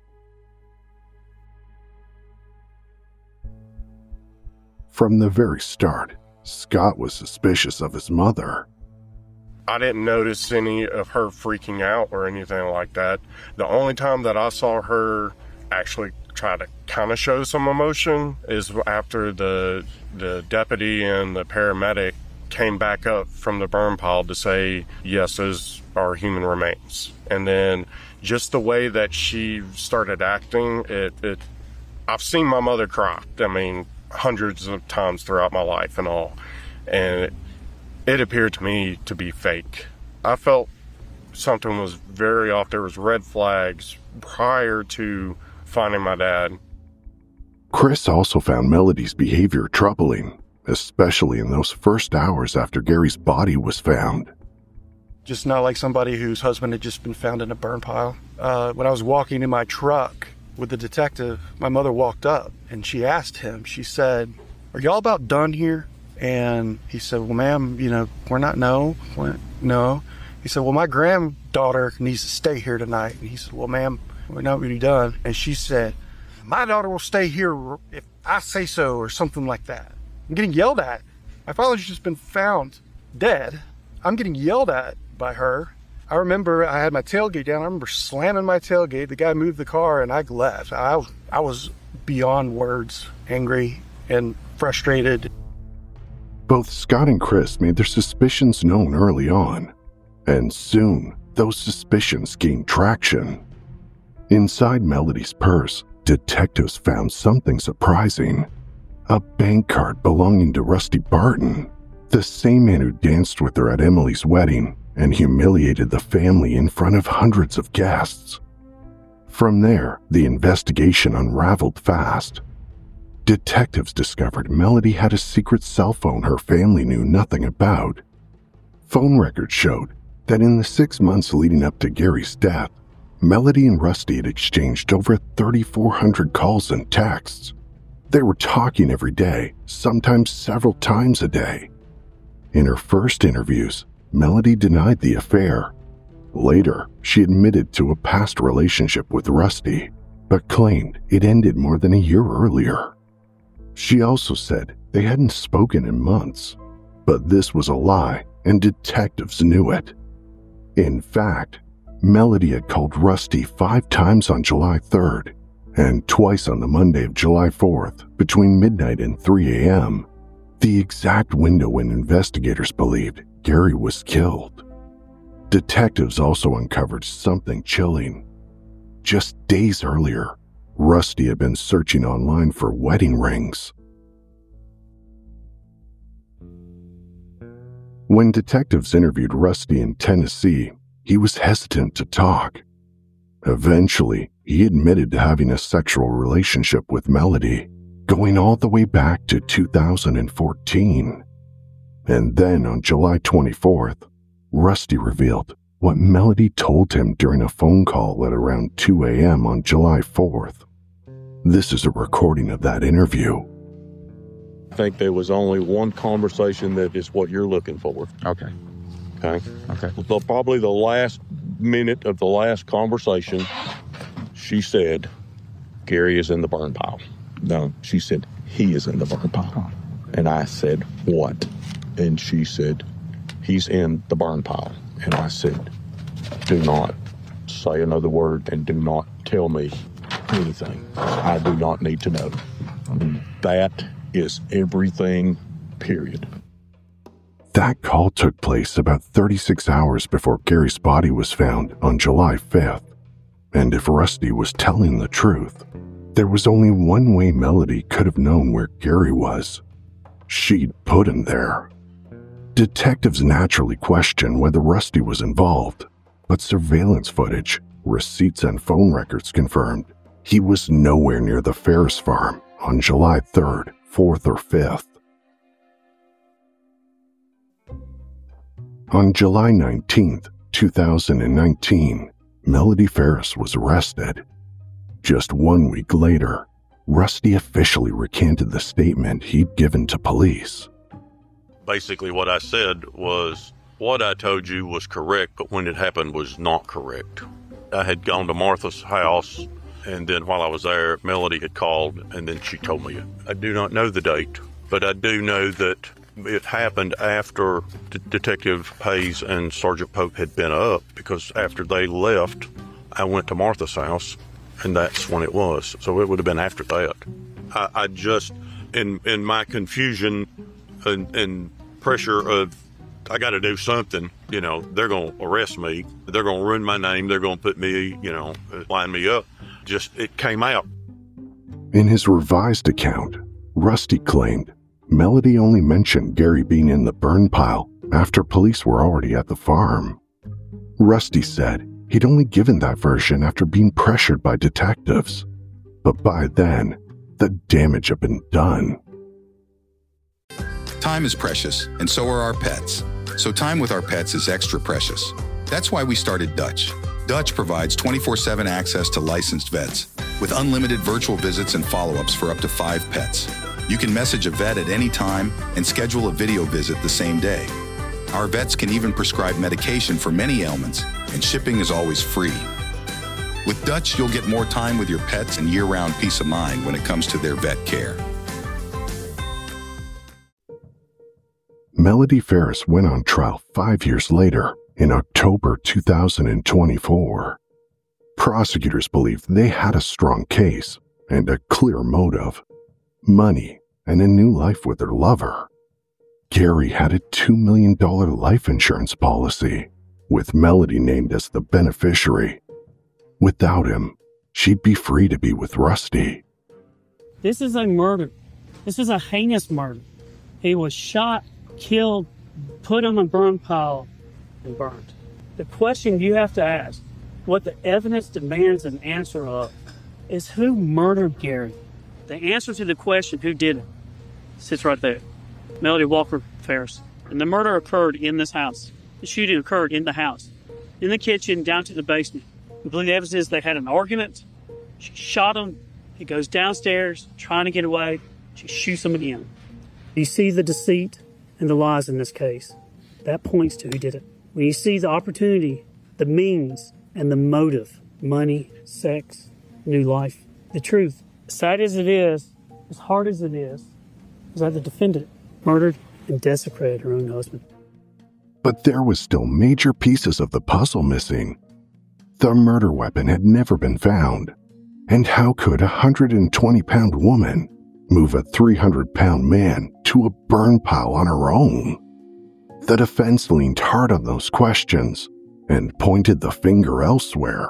Speaker 3: From the very start, Scott was suspicious of his mother.
Speaker 5: I didn't notice any of her freaking out or anything like that. The only time that I saw her actually try to kind of show some emotion is after the the deputy and the paramedic came back up from the burn pile to say, yes, those are human remains. And then just the way that she started acting, it, it I've seen my mother cry, I mean, hundreds of times throughout my life and all. And it, it appeared to me to be fake. I felt something was very off. There was red flags prior to finding my dad.
Speaker 3: Chris also found Melody's behavior troubling, especially in those first hours after Gary's body was found.
Speaker 7: Just not like somebody whose husband had just been found in a burn pile. Uh, when I was walking in my truck with the detective, my mother walked up and she asked him, she said, "Are y'all about done here?" And he said, "Well, ma'am, you know, we're not, no, we're, no." He said, "Well, my granddaughter needs to stay here tonight." And he said, "Well, ma'am, we're not really done." And she said, "My daughter will stay here if I say so," or something like that. I'm getting yelled at. My father's just been found dead. I'm getting yelled at by her. I remember I had my tailgate down. I remember slamming my tailgate. The guy moved the car and I left. I, I was beyond words, angry and frustrated.
Speaker 3: Both Scott and Chris made their suspicions known early on, and soon those suspicions gained traction. Inside Melody's purse, detectives found something surprising. A bank card belonging to Rusty Barton, the same man who danced with her at Emily's wedding and humiliated the family in front of hundreds of guests. From there, the investigation unraveled fast. Detectives discovered Melody had a secret cell phone her family knew nothing about. Phone records showed that in the six months leading up to Gary's death, Melody and Rusty had exchanged over thirty-four hundred calls and texts. They were talking every day, sometimes several times a day. In her first interviews, Melody denied the affair. Later, she admitted to a past relationship with Rusty, but claimed it ended more than a year earlier. She also said they hadn't spoken in months, but this was a lie and detectives knew it. In fact, Melody had called Rusty five times on July third and twice on the Monday of July fourth between midnight and three a.m., the exact window when investigators believed Gary was killed. Detectives also uncovered something chilling. Just days earlier, Rusty had been searching online for wedding rings. When detectives interviewed Rusty in Tennessee, he was hesitant to talk. Eventually, he admitted to having a sexual relationship with Melody, going all the way back to two thousand fourteen. And then on July twenty-fourth, Rusty revealed what Melody told him during a phone call at around two a.m. on July fourth. This is a recording of that interview.
Speaker 15: I think there was only one conversation that is what you're looking for.
Speaker 16: Okay.
Speaker 15: Okay?
Speaker 16: Okay.
Speaker 15: The, probably the last minute of the last conversation, she said, Gary is in the burn pile. No, she said, he is in the burn pile. And I said, what? And she said, he's in the burn pile. And I said, do not say another word and do not tell me anything. I do not need to know. That is everything, period.
Speaker 3: That call took place about thirty-six hours before Gary's body was found on July fifth. And if Rusty was telling the truth, there was only one way Melody could have known where Gary was. She'd put him there. Detectives naturally questioned whether Rusty was involved, but surveillance footage, receipts, and phone records confirmed he was nowhere near the Ferris farm on July third, fourth, or fifth. On July nineteenth, two thousand nineteen, Melody Ferris was arrested. Just one week later, Rusty officially recanted the statement he'd given to police.
Speaker 15: Basically, what I said was, what I told you was correct, but when it happened was not correct. I had gone to Martha's house, and then while I was there, Melody had called, and then she told me. I do not know the date, but I do know that it happened after D- Detective Hayes and Sergeant Pope had been up, because after they left, I went to Martha's house, and that's when it was. So it would have been after that. I, I just, in in my confusion and, and pressure of, I got to do something, you know, they're going to arrest me. They're going to ruin my name. They're going to put me, you know, line me up. Just, it came out.
Speaker 3: In his revised account, Rusty claimed Melody only mentioned Gary being in the burn pile after police were already at the farm. Rusty said he'd only given that version after being pressured by detectives, but by then, the damage had been done.
Speaker 16: Time is precious, and so are our pets. So time with our pets is extra precious. That's why we started Dutch. Dutch provides twenty-four seven access to licensed vets, with unlimited virtual visits and follow-ups for up to five pets. You can message a vet at any time and schedule a video visit the same day. Our vets can even prescribe medication for many ailments, and shipping is always free. With Dutch, you'll get more time with your pets and year-round peace of mind when it comes to their vet care.
Speaker 3: Melody Ferris went on trial five years later, in October two thousand twenty-four. Prosecutors believed they had a strong case and a clear motive: money and a new life with their lover. Gary had a two million dollars life insurance policy, with Melody named as the beneficiary. Without him, she'd be free to be with Rusty.
Speaker 17: This is a murder. This is a heinous murder. He was shot, killed, put on a burn pile, and burned. The question you have to ask, what the evidence demands an answer of, is who murdered Gary? The answer to the question, who did it, sits right there. Melody Walker Ferris. And the murder occurred in this house. The shooting occurred in the house, in the kitchen, down to the basement. We believe the evidence is they had an argument. She shot him. He goes downstairs, trying to get away. She shoots him again. You see the deceit and the lies in this case. That points to who did it. When you see the opportunity, the means, and the motive, money, sex, new life, the truth, as sad as it is, as hard as it is, is that the defendant murdered and desecrated her own husband.
Speaker 3: But there was still major pieces of the puzzle missing. The murder weapon had never been found. And how could a one hundred twenty pound woman move a three hundred pound man to a burn pile on her own? The defense leaned hard on those questions and pointed the finger elsewhere.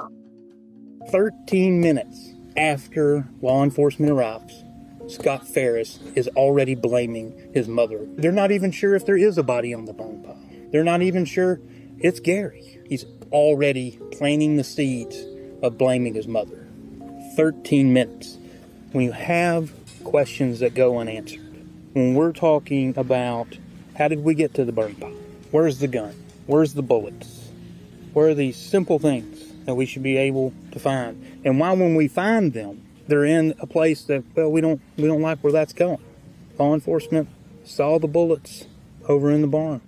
Speaker 6: thirteen minutes after law enforcement arrives, Scott Ferris is already blaming his mother. They're not even sure if there is a body on the burn pile. They're not even sure it's Gary. He's already planting the seeds of blaming his mother. thirteen minutes. When you have questions that go unanswered, when we're talking about how did we get to the burn pile? Where's the gun? Where's the bullets? Where are these simple things that we should be able to find? And why, when we find them, they're in a place that, well, we don't we don't like where that's going. Law enforcement saw the bullets over in the barn.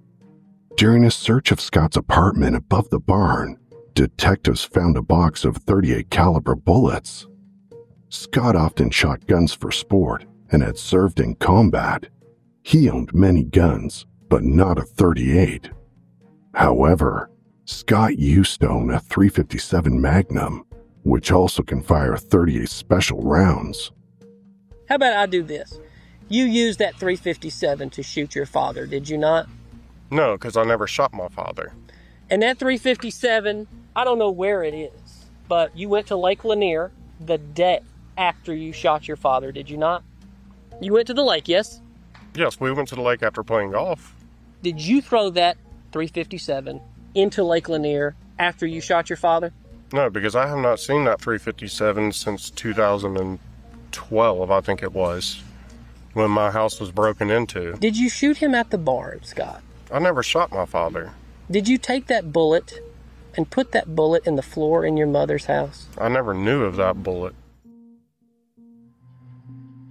Speaker 3: During a search of Scott's apartment above the barn, detectives found a box of thirty-eight caliber bullets. Scott often shot guns for sport and had served in combat. He owned many guns, but not a thirty-eight. However, Scott used to own a three fifty-seven Magnum, which also can fire thirty-eight special rounds.
Speaker 18: How about I do this? You used that three fifty-seven to shoot your father, did you not?
Speaker 5: No, because I never shot my father.
Speaker 18: And that three fifty-seven, I don't know where it is, but you went to Lake Lanier the day after you shot your father, did you not? You went to the lake, yes?
Speaker 5: Yes, we went to the lake after playing golf.
Speaker 18: Did you throw that three fifty-seven into Lake Lanier after you shot your father?
Speaker 5: No, because I have not seen that three fifty-seven since two thousand twelve, I think it was, when my house was broken into.
Speaker 18: Did you shoot him at the barn, Scott?
Speaker 5: I never shot my father.
Speaker 18: Did you take that bullet and put that bullet in the floor in your mother's house?
Speaker 5: I never knew of that bullet.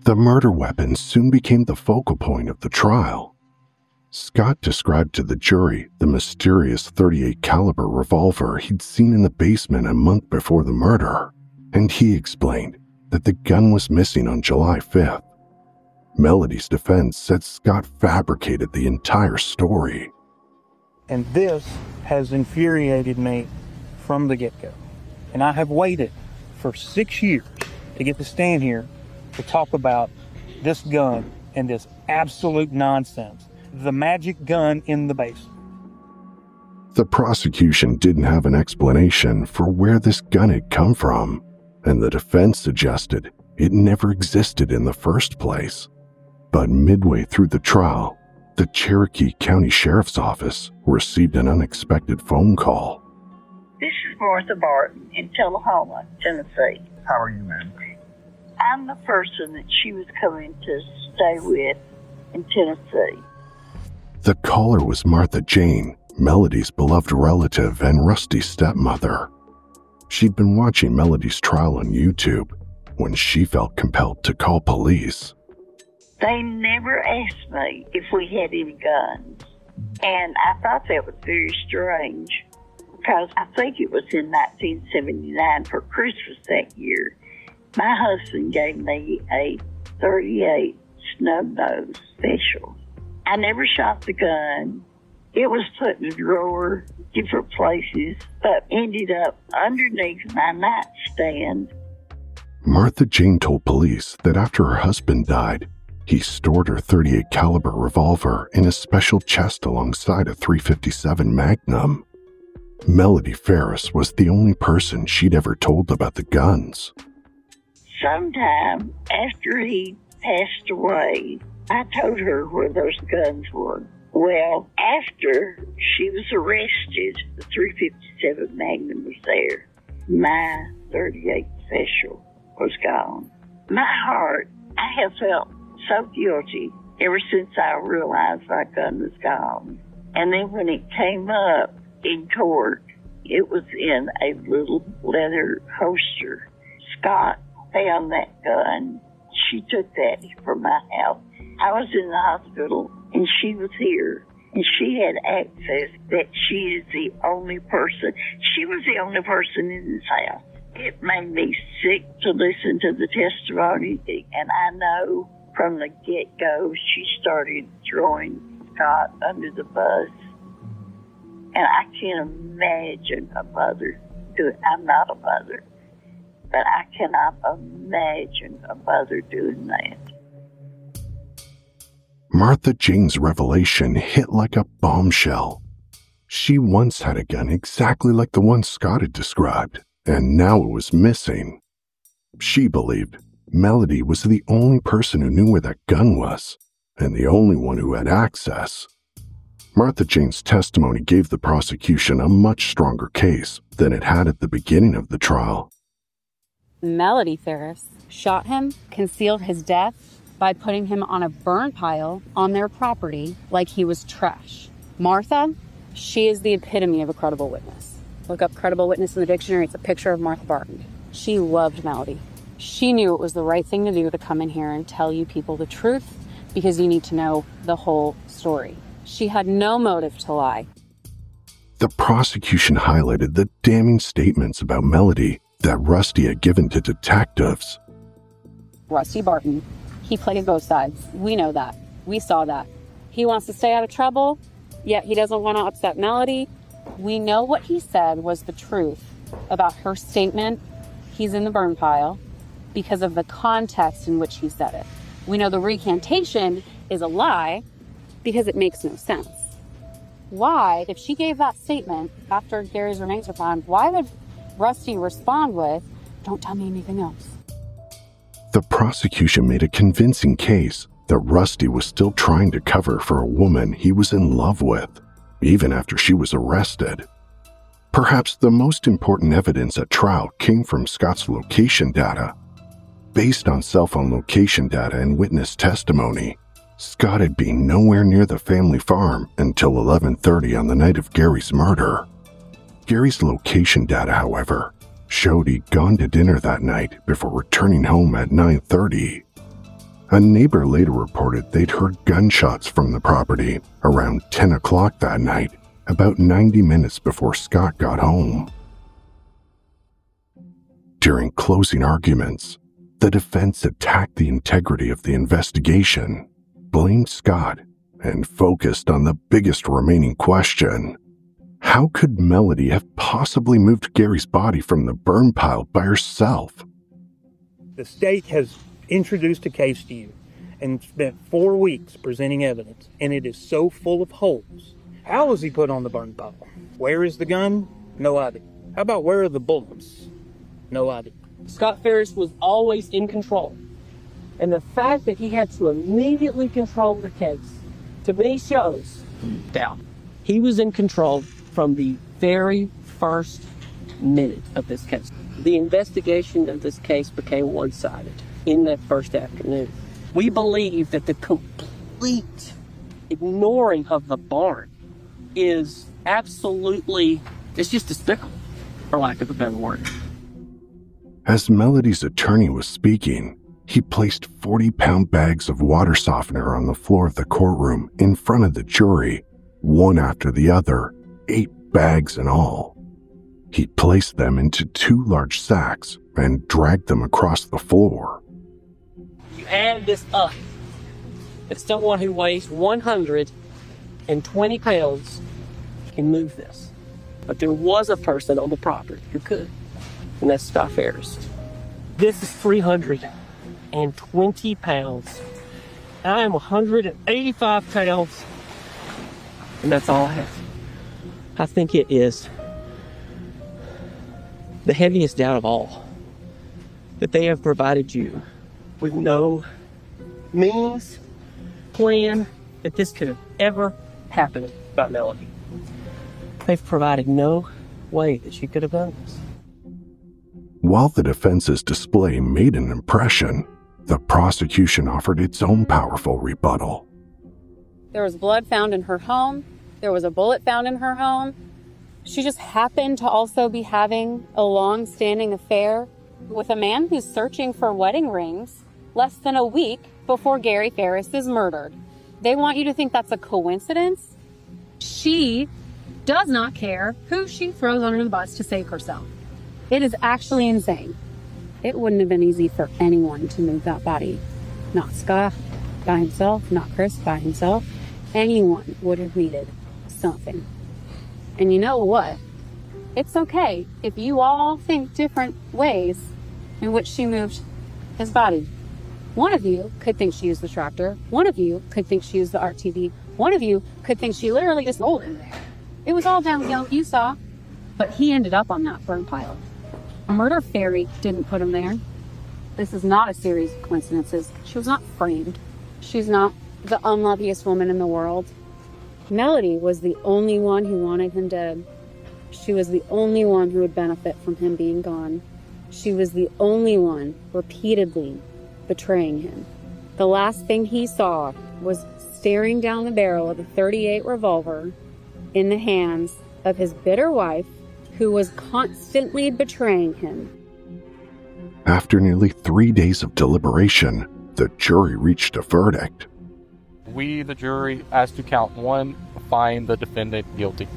Speaker 3: The murder weapon soon became the focal point of the trial. Scott described to the jury the mysterious thirty-eight caliber revolver he'd seen in the basement a month before the murder, and he explained that the gun was missing on July fifth. Melody's defense said Scott fabricated the entire story.
Speaker 6: And this has infuriated me from the get-go. And I have waited for six years to get to stand here to talk about this gun and this absolute nonsense. The magic gun in the basement.
Speaker 3: The prosecution didn't have an explanation for where this gun had come from, and the defense suggested it never existed in the first place. But midway through the trial, the Cherokee County Sheriff's Office received an unexpected phone call.
Speaker 8: This is Martha Barton in Tullahoma, Tennessee.
Speaker 19: How are you, ma'am?
Speaker 8: I'm the person that she was coming to stay with in Tennessee.
Speaker 3: The caller was Martha Jane, Melody's beloved relative and Rusty's stepmother. She'd been watching Melody's trial on YouTube when she felt compelled to call police.
Speaker 8: They never asked me if we had any guns, and I thought that was very strange because I think it was in nineteen seventy-nine for Christmas that year. My husband gave me a thirty-eight snub-nose special. I never shot the gun. It was put in a drawer, different places, but ended up underneath my nightstand.
Speaker 3: Martha Jane told police that after her husband died, he stored her thirty-eight caliber revolver in a special chest alongside a three fifty-seven Magnum. Melody Ferris was the only person she'd ever told about the guns.
Speaker 8: Sometime after he passed away, I told her where those guns were. Well, after she was arrested, the three fifty-seven Magnum was there. My thirty-eight Special was gone. My heart, I have felt so guilty ever since I realized my gun was gone. And then when it came up in court, it was in a little leather holster. Scott found that gun. She took that from my house. I was in the hospital and she was here, and she had access that she is the only person. She was the only person in this house. It made me sick to listen to the testimony, and I know from the get-go she started throwing Scott under the bus. And I can't imagine a mother doing, I'm not a mother, but I cannot imagine a mother doing that.
Speaker 3: Martha Jane's revelation hit like a bombshell. She once had a gun exactly like the one Scott had described, and now it was missing. She believed Melody was the only person who knew where that gun was, and the only one who had access. Martha Jane's testimony gave the prosecution a much stronger case than it had at the beginning of the trial.
Speaker 10: Melody Ferris shot him, concealed his death by putting him on a burn pile on their property like he was trash. Martha, she is the epitome of a credible witness. Look up credible witness in the dictionary. It's a picture of Martha Barton. She loved Melody. She knew it was the right thing to do to come in here and tell you people the truth because you need to know the whole story. She had no motive to lie.
Speaker 3: The prosecution highlighted the damning statements about Melody that Rusty had given to detectives.
Speaker 10: Rusty Barton, he played both sides. We know that. We saw that. He wants to stay out of trouble, yet he doesn't want to upset Melody. We know what he said was the truth about her statement, he's in the burn pile, because of the context in which he said it. We know the recantation is a lie because it makes no sense. Why, if she gave that statement after Gary's remains were found, why would Rusty respond with, "Don't tell me anything else"?
Speaker 3: The prosecution made a convincing case that Rusty was still trying to cover for a woman he was in love with, even after she was arrested. Perhaps the most important evidence at trial came from Scott's location data. Based on cell phone location data and witness testimony, Scott had been nowhere near the family farm until eleven thirty on the night of Gary's murder. Gary's location data, however, showed he'd gone to dinner that night before returning home at nine thirty. A neighbor later reported they'd heard gunshots from the property around ten o'clock that night, about ninety minutes before Scott got home. During closing arguments, the defense attacked the integrity of the investigation, blamed Scott, and focused on the biggest remaining question. How could Melody have possibly moved Gary's body from the burn pile by herself?
Speaker 6: The state has introduced a case to you and spent four weeks presenting evidence, and it is so full of holes. How was he put on the burn pile? Where is the gun? No idea. How about where are the bullets? No idea.
Speaker 18: Scott Ferris was always in control. And the fact that he had to immediately control the case, to me, shows doubt. He was in control from the very first minute of this case. The investigation of this case became one-sided in that first afternoon. We believe that the complete ignoring of the barn is absolutely, it's just despicable, for lack of a better word.
Speaker 3: As Melody's attorney was speaking, he placed forty-pound bags of water softener on the floor of the courtroom in front of the jury, one after the other, eight bags in all. He placed them into two large sacks and dragged them across the floor.
Speaker 18: You add this up. It's someone who weighs one hundred twenty pounds can move this. But there was a person on the property who could, and that's Scott Ferris. This is three hundred twenty pounds. I am one hundred eighty-five pounds, and that's all I have. I think it is the heaviest doubt of all, that they have provided you with no means, plan that this could have ever happened by Melody. They've provided no way that she could have done this.
Speaker 3: While the defense's display made an impression, the prosecution offered its own powerful rebuttal.
Speaker 19: There was blood found in her home. There was a bullet found in her home. She just happened to also be having a long-standing affair with a man who's searching for wedding rings less than a week before Gary Ferris is murdered. They want you to think that's a coincidence. She does not care who she throws under the bus to save herself. It is actually insane. It wouldn't have been easy for anyone to move that body. Not Scott by himself, not Chris by himself. Anyone would have needed something. And you know what? It's okay if you all think different ways in which she moved his body. One of you could think she used the tractor. One of you could think she used the R T V. One of you could think she literally just rolled in there. It was all downhill, you saw. But he ended up on that burn pile. A murder fairy didn't put him there. This is not a series of coincidences. She was not framed. She's not the unluckiest woman in the world. Melody was the only one who wanted him dead. She was the only one who would benefit from him being gone. She was the only one repeatedly betraying him. The last thing he saw was staring down the barrel of a thirty-eight revolver in the hands of his bitter wife, who was constantly betraying him.
Speaker 3: After nearly three days of deliberation, the jury reached a verdict.
Speaker 20: We, the jury, as to count one, find the defendant guilty.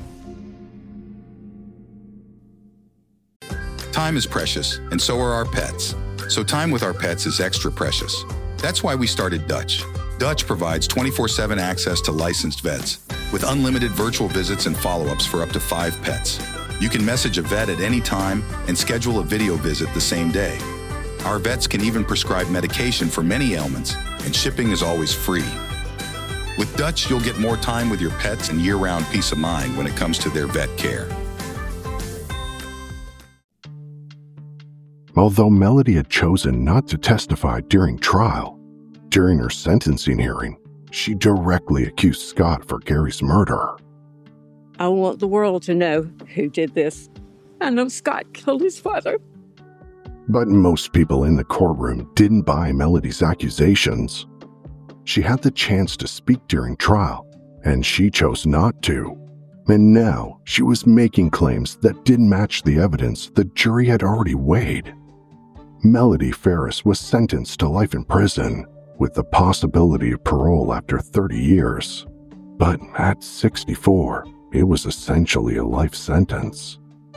Speaker 16: Time is precious, and so are our pets. So time with our pets is extra precious. That's why we started Dutch. Dutch provides twenty-four seven access to licensed vets, with unlimited virtual visits and follow-ups for up to five pets. You can message a vet at any time and schedule a video visit the same day. Our vets can even prescribe medication for many ailments, and shipping is always free. With Dutch, you'll get more time with your pets and year-round peace of mind when it comes to their vet care.
Speaker 3: Although Melody had chosen not to testify during trial, during her sentencing hearing, she directly accused Scott for Gary's murder.
Speaker 8: I want the world to know who did this. I know Scott killed his father.
Speaker 3: But most people in the courtroom didn't buy Melody's accusations. She had the chance to speak during trial, and she chose not to. And now she was making claims that didn't match the evidence the jury had already weighed. Melody Ferris was sentenced to life in prison, with the possibility of parole after thirty years. But at sixty-four, it was essentially a life sentence.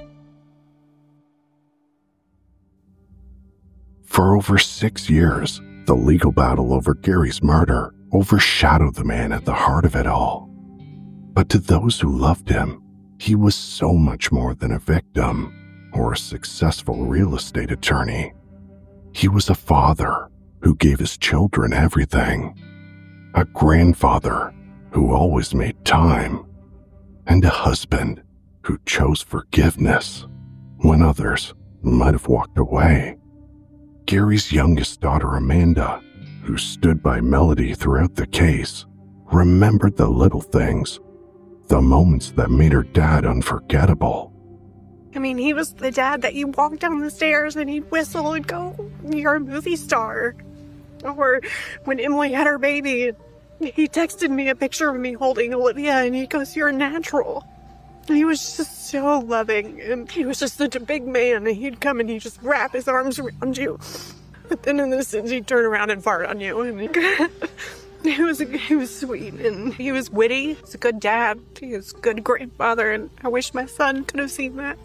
Speaker 3: For over six years, the legal battle over Gary's murder overshadowed the man at the heart of it all. But to those who loved him, he was so much more than a victim or a successful real estate attorney. He was a father who gave his children everything, a grandfather who always made time, and a husband who chose forgiveness when others might have walked away. Gary's youngest daughter, Amanda, who stood by Melody throughout the case, remembered the little things, the moments that made her dad unforgettable.
Speaker 14: I mean, he was the dad that you walk down the stairs and he'd whistle and go, "You're a movie star." Or when Emily had her baby, he texted me a picture of me holding Olivia and he goes, "You're natural." And he was just so loving, and he was just such a big man, and he'd come and he'd just wrap his arms around you. But then in the sense, he'd turn around and fart on you. And he was, he was sweet, and he was witty. He's a good dad. He was a good grandfather, and I wish my son could have seen that.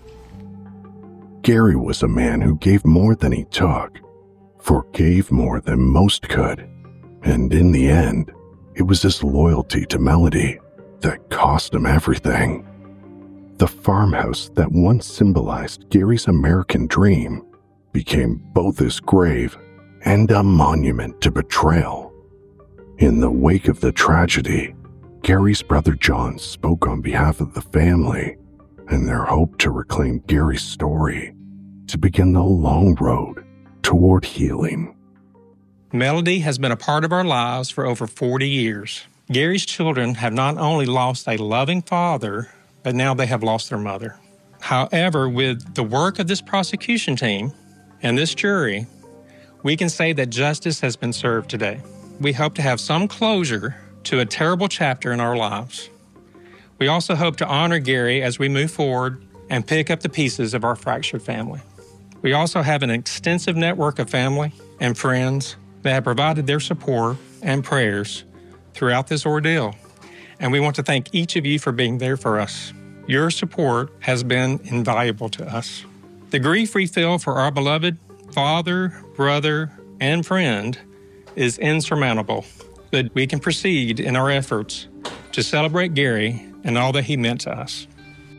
Speaker 3: Gary was a man who gave more than he took, forgave more than most could, and in the end, it was his loyalty to Melody that cost him everything. The farmhouse that once symbolized Gary's American dream became both his grave and a monument to betrayal. In the wake of the tragedy, Gary's brother John spoke on behalf of the family and their hope to reclaim Gary's story to begin the long road toward healing.
Speaker 21: Melody has been a part of our lives for over forty years. Gary's children have not only lost a loving father, but now they have lost their mother. However, with the work of this prosecution team and this jury, we can say that justice has been served today. We hope to have some closure to a terrible chapter in our lives. We also hope to honor Gary as we move forward and pick up the pieces of our fractured family. We also have an extensive network of family and friends that have provided their support and prayers throughout this ordeal. And we want to thank each of you for being there for us. Your support has been invaluable to us. The grief we feel for our beloved father, brother, and friend is insurmountable, but we can proceed in our efforts to celebrate Gary and all that he meant to us.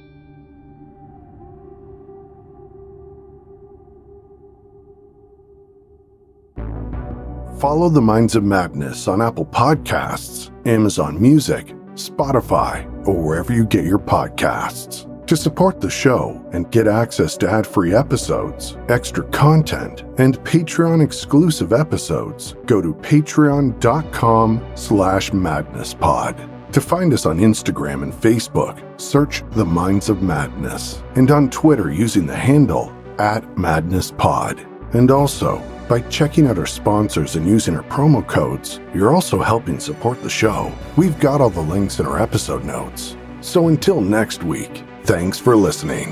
Speaker 3: Follow The Minds of Madness on Apple Podcasts, Amazon Music, Spotify, or wherever you get your podcasts. To support the show and get access to ad-free episodes, extra content, and Patreon-exclusive episodes, go to patreon.com slash madnesspod. To find us on Instagram and Facebook, search The Minds of Madness, and on Twitter using the handle at madnesspod. And also, by checking out our sponsors and using our promo codes, you're also helping support the show. We've got all the links in our episode notes. So until next week, thanks for listening.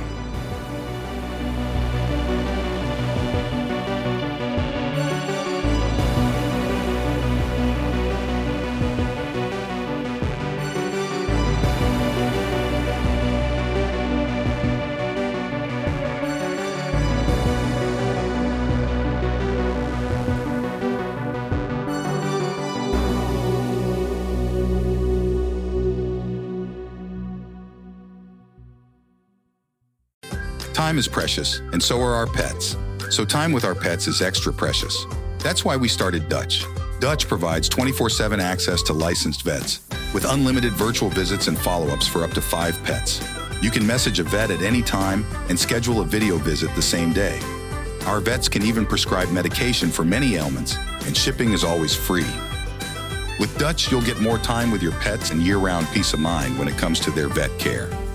Speaker 16: Time is precious, and so are our pets. So time with our pets is extra precious. That's why we started Dutch. Dutch provides twenty-four seven access to licensed vets, with unlimited virtual visits and follow-ups for up to five pets. You can message a vet at any time and schedule a video visit the same day. Our vets can even prescribe medication for many ailments, and shipping is always free. With Dutch, you'll get more time with your pets and year-round peace of mind when it comes to their vet care.